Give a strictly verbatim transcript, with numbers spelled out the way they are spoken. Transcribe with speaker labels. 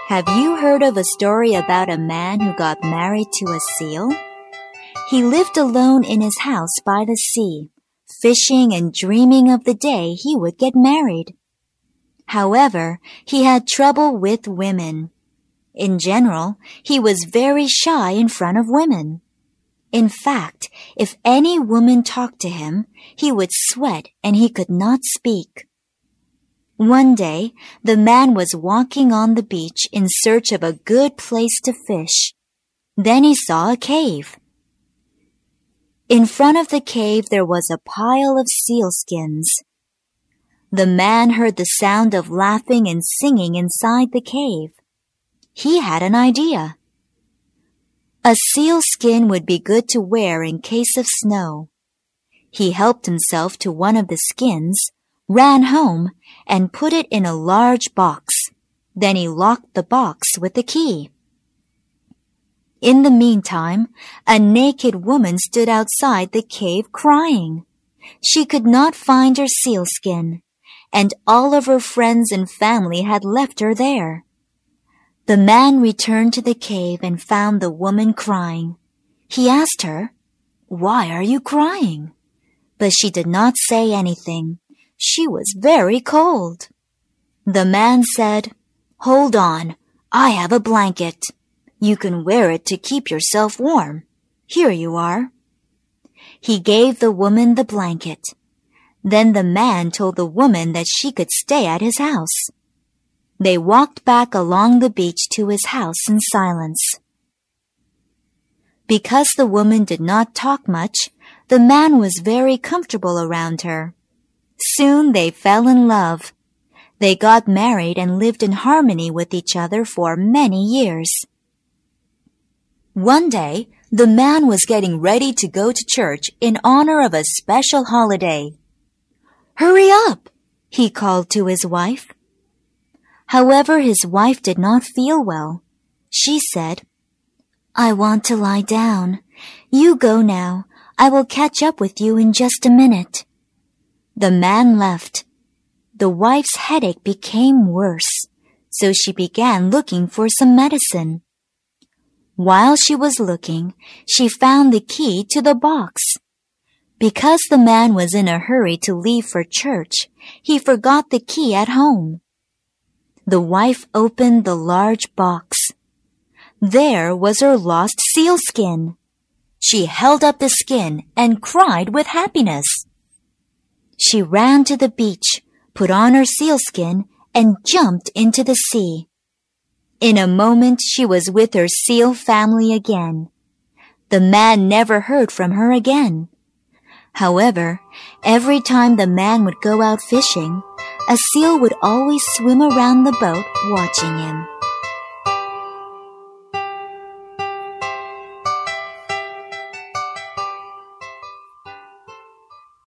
Speaker 1: Have you heard of a story about a man who got married to a seal? He lived alone in his house by the sea, fishing and dreaming of the day he would get married. However, he had trouble with women. In general, he was very shy in front of women. In fact, if any woman talked to him, he would sweat and he could not speak. One day, the man was walking on the beach in search of a good place to fish. Then he saw a cave. In front of the cave there was a pile of sealskins. The man heard the sound of laughing and singing inside the cave. He had an idea. A sealskin would be good to wear in case of snow. He helped himself to one of the skins, ran home, and put it in a large box. Then he locked the box with a key. In the meantime, a naked woman stood outside the cave crying. She could not find her sealskin, and all of her friends and family had left her there. The man returned to the cave and found the woman crying. He asked her, "Why are you crying?" But she did not say anything. She was very cold. The man said, "Hold on, I have a blanket. You can wear it to keep yourself warm. Here you are." He gave the woman the blanket. Then the man told the woman that she could stay at his house. They walked back along the beach to his house in silence. Because the woman did not talk much, the man was very comfortable around her. Soon they fell in love. They got married and lived in harmony with each other for many years. One day, the man was getting ready to go to church in honor of a special holiday. "Hurry up!" he called to his wife. However, his wife did not feel well. She said, "I want to lie down. You go now. I will catch up with you in just a minute." The man left. The wife's headache became worse, so she began looking for some medicine. While she was looking, she found the key to the box. Because the man was in a hurry to leave for church, he forgot the key at home. The wife opened the large box. There was her lost sealskin. She held up the skin and cried with happiness. She ran to the beach, put on her sealskin, and jumped into the sea. In a moment, she was with her seal family again. The man never heard from her again. However, every time the man would go out fishing, a seal would always swim around the boat watching him.